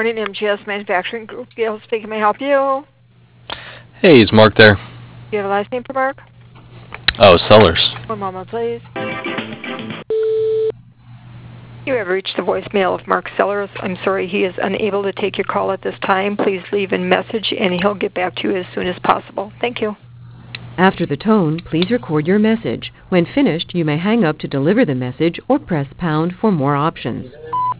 morning, MGS Manufacturing Group. Gail speaking. May I help you? Hey, is Mark there? Do you have a last name for Mark? Oh, Sellers. One moment, please. You have reached the voicemail of Mark Sellers. I'm sorry, he is unable to take your call at this time. Please leave a message, and he'll get back to you as soon as possible. Thank you. After the tone, please record your message. When finished, you may hang up to deliver the message or press pound for more options.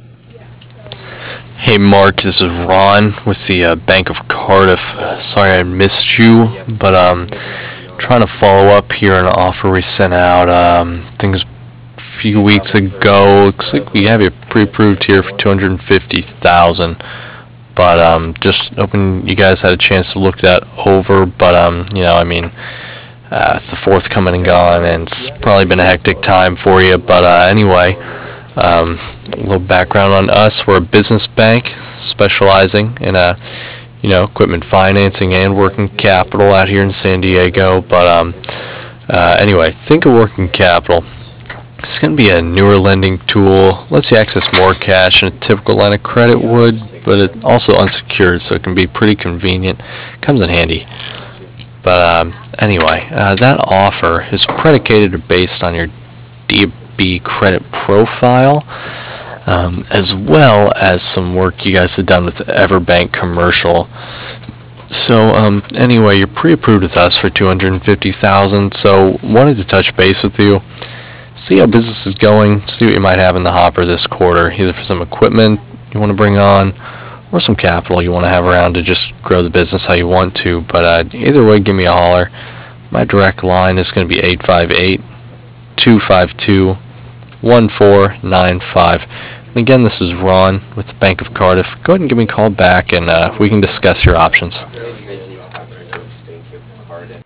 Hey, Mark, this is Ron with the Bank of Cardiff. Sorry I missed you, but trying to follow up here on an offer we sent out. Things a few weeks ago. Looks like we have it pre-approved here for $250,000. But just hoping you guys had a chance to look that over. But it's the 4th coming and gone, and it's probably been a hectic time for you. But anyway, a little background on us. We're a business bank specializing in equipment financing and working capital out here in San Diego. But anyway, think of working capital. It's going to be a newer lending tool. Lets you access more cash than a typical line of credit would, but it's also unsecured, so it can be pretty convenient. Comes in handy. But anyway, that offer is predicated or based on your DB credit profile, as well as some work you guys have done with EverBank Commercial. So anyway, you're pre-approved with us for $250,000. So wanted to touch base with you, see how business is going, see what you might have in the hopper this quarter, either for some equipment you want to bring on, or some capital you want to have around to just grow the business how you want to. But either way, give me a holler. My direct line is going to be 858-252-1495. And again, this is Ron with the Bank of Cardiff. Go ahead and give me a call back, and we can discuss your options.